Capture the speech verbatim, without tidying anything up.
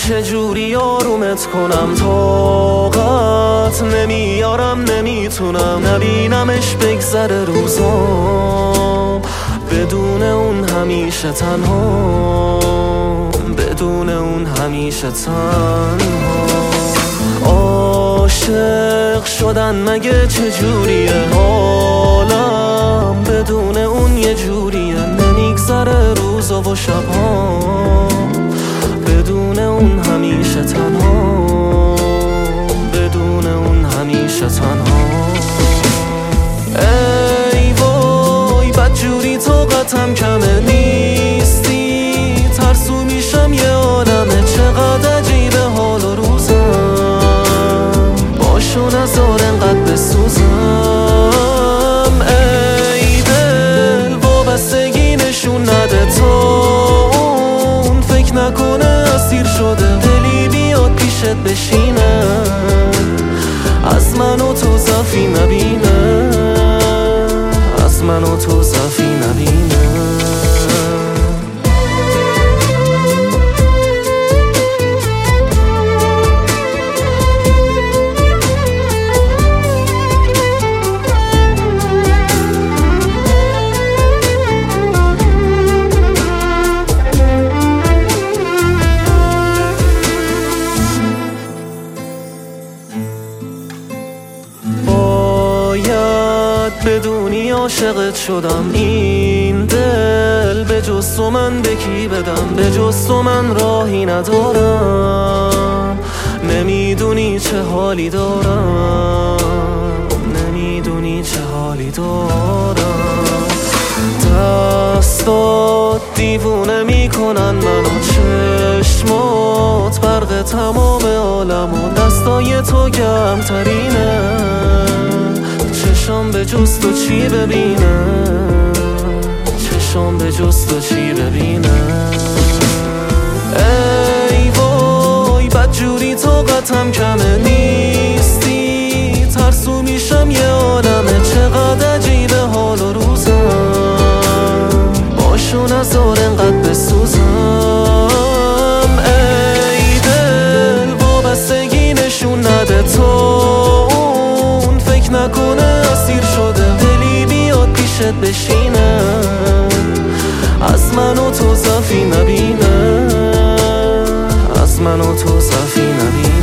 چجوری آرومت کنم، طاقت نمیارم نمیتونم نبینمش بگذره روزام بدون اون همیشه تنها، بدون اون همیشه تنها. عاشق شدن مگه چجوریه، حالم بدون اون یه جوریه، نمیگذره روزا و شبها بدون اون همیشه تنها، بدون اون همیشه تنها. ای وای بدجوری طاقتم کمه، نیستی ترسو میشم یه عالمه، چقدر عجیبه حال و روزم، باشو نزار انقدر بسوزم. ای دل وابستگی نشون نده، تا اون فکر نکنه اسیر شده، دلی بیاد پیشت بشینه، از من و تو ضعفی نبینه، از من و تو ضعفی نبینه. بدونی عاشقت شدم، این دل به جز تو من به کی بدم، به جز تو من راهی ندارم، نمیدونی چه حالی دارم، نمیدونی چه حالی دارم. دستات دیوونه میکنن منو، چشمات برق تمام عالم و دستای تو گرمترینه، چشم به جز تو چی ببینه، چشم به جز تو چی ببینه. ای وای بدجوری طاقتم کمه، نیستی ترسو میشم یه عالمه، چقدر عجیبه حال و روزم، باشو نزار انقدر بسوزم. ای دل وابستگی نشون نده، تا اون فکر نکنه اسیر شده، دلی بیاد پیشت بشینه، از من و تو ضعفی نبینه، از من و تو ضعفی نبینه.